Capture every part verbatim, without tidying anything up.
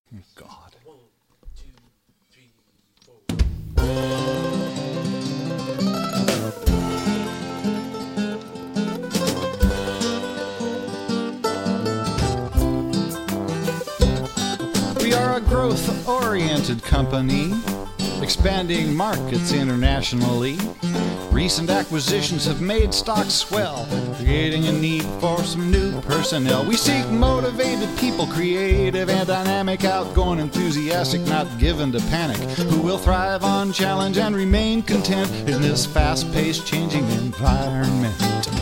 God. One, two, three, four. We are a growth-oriented company, expanding markets internationally. Recent acquisitions have made stocks swell, creating a need for some new personnel. We seek motivated people, creative and dynamic, outgoing, enthusiastic, not given to panic, who will thrive on challenge and remain content in this fast-paced, changing environment.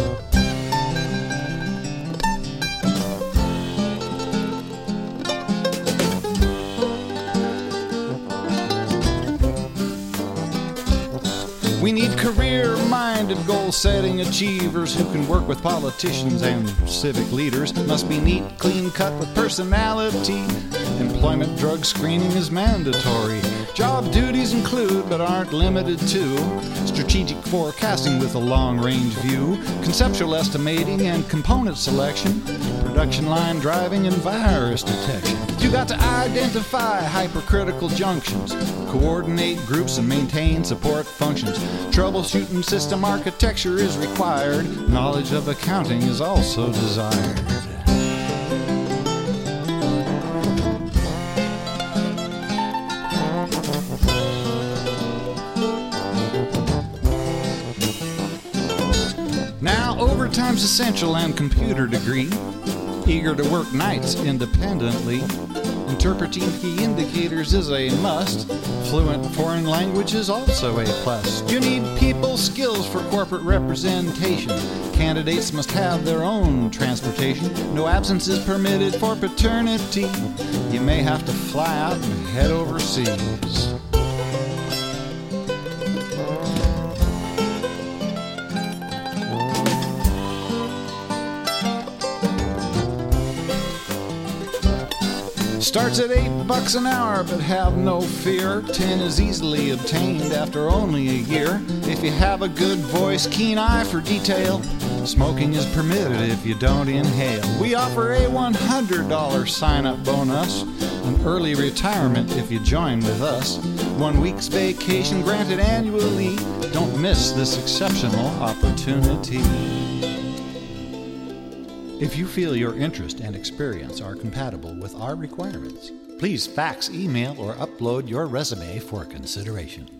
We need career-minded, goal-setting achievers who can work with politicians and civic leaders. Must be neat, clean-cut with personality. Employment drug screening is mandatory. Job duties include, but aren't limited to, strategic forecasting with a long-range view, conceptual estimating and component selection, production line driving and virus detection. You got to identify hypercritical junctions, coordinate groups and maintain support functions. Troubleshooting system architecture is required. Knowledge of accounting is also desired. Now overtime's essential and computer degree. Eager to work nights independently. Interpreting key indicators is a must. Fluent foreign language is also a plus. You need people skills for corporate representation. Candidates must have their own transportation. No absences permitted for paternity. You may have to fly out and head overseas. Starts at eight bucks an hour, but have no fear. Ten is easily obtained after only a year. If you have a good voice, keen eye for detail, smoking is permitted if you don't inhale. We offer a one hundred dollars sign-up bonus, an early retirement if you join with us. One week's vacation granted annually. Don't miss this exceptional opportunity. If you feel your interest and experience are compatible with our requirements, please fax, email, or upload your resume for consideration.